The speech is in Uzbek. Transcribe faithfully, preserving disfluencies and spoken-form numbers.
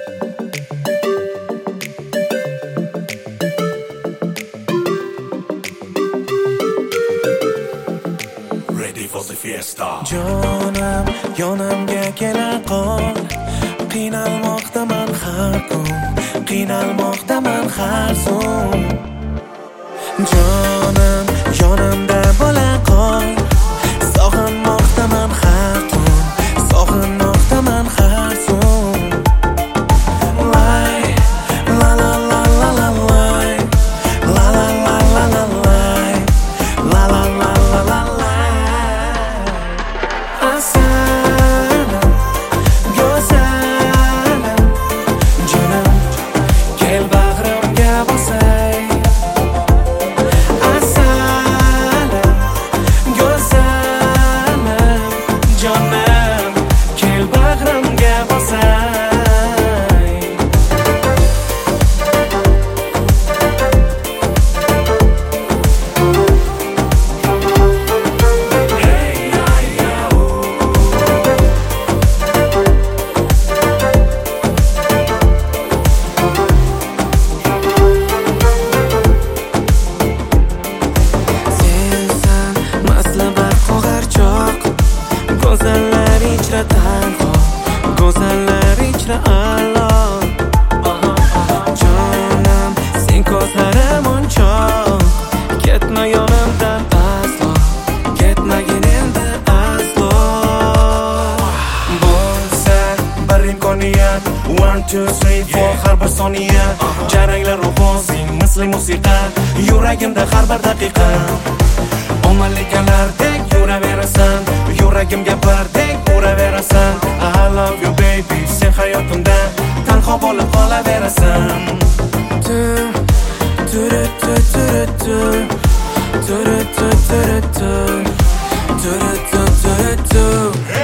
Ready for the fiesta. Jonam, yonamga kela qol. Qiynalmoqdaman har kun, qiynalmoqdaman har zum. Jonam, yonimda bo'la qol. Sog'inmoqdaman har tun, sog'inmoqdaman har zum. Lay, la la la la la lay, la la la la la lay, la la la la la lay. Asalam, go'zalim, jonim, kel bag'rimga bosay. Asalam, go'zalim, jonim, kel bag'rimga bosay. Sensan maslabat qo'g'archoq, go'zallar ichra tanho, go'zallar ichra a'lo. Jonim, sen ko'zlarim o'nchoq, ketma yonimdan aslo, ketmagin endi aslo. Bo'lsa bir imkoniyat, one two three four har bir soniya, jaranglar ovozing misli musiqa, yuragimda har bir daqiqa. Omalikalardek yuraverasan, yuragimga birdek uraverasan. I love you baby, sen hayotimda tanho bo'lib qolaverasan. Tu tu tu tu tu tu tu tu tu tu tu tu tu tu tu.